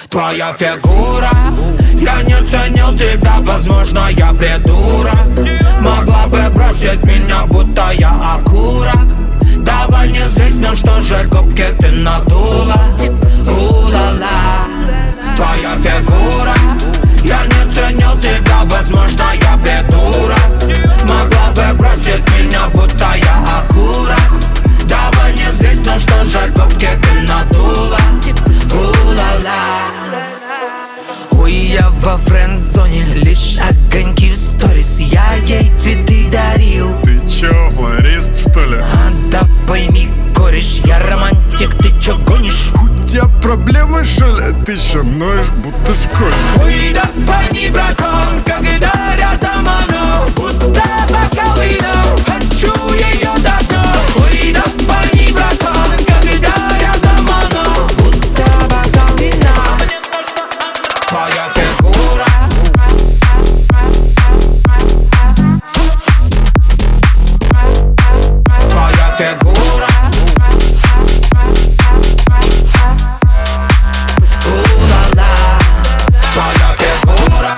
Твоя фигура, я не ценил тебя, возможно, я придурок. Могла бы бросить меня, будто я окурок. Давай не злись, ну что же губки ты надула. У-ла-ла. Твоя фигура, я не ценил тебя, возможно, я придурок. Могла бы бросить меня, будто я окурок. Давай не злись, ну что же губки ты надула. У-ла-ла. Ой, я во френд-зоне, лишь огоньки в сторис. Я ей цветы дарил. Ты чё, флорист, что ли? Да пойми, кореш, я романтик, ты чё гонишь? У тебя проблемы, что ли? Ты чё ноешь, будто школьник? Ой, да пойми, братан, когда рядом оно, будто бокал вина. Хочу ее давно. Ой, да пойми, братан, когда рядом оно, будто бокал вина. Твоя фигура, твоя фигура. У-ла-ла. Твоя фигура.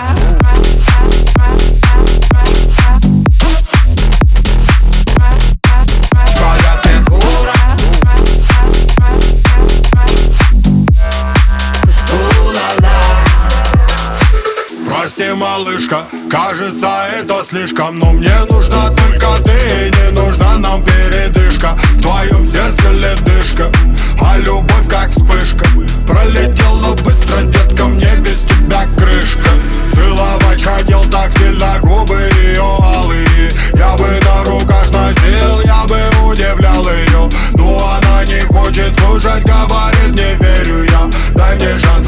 Твоя фигура. У-ла-ла. Прости, малышка, кажется, это слишком. Но мне нужна только ты, не нужна нам передышка. В твоем сердце ледышка, а любовь как вспышка. Пролетела быстро, детка, мне без тебя крышка. Целовать хотел так сильно губы ее алые. Я бы на руках носил, я бы удивлял ее. Но она не хочет слушать, говорит, не верю я. Дай мне шанс.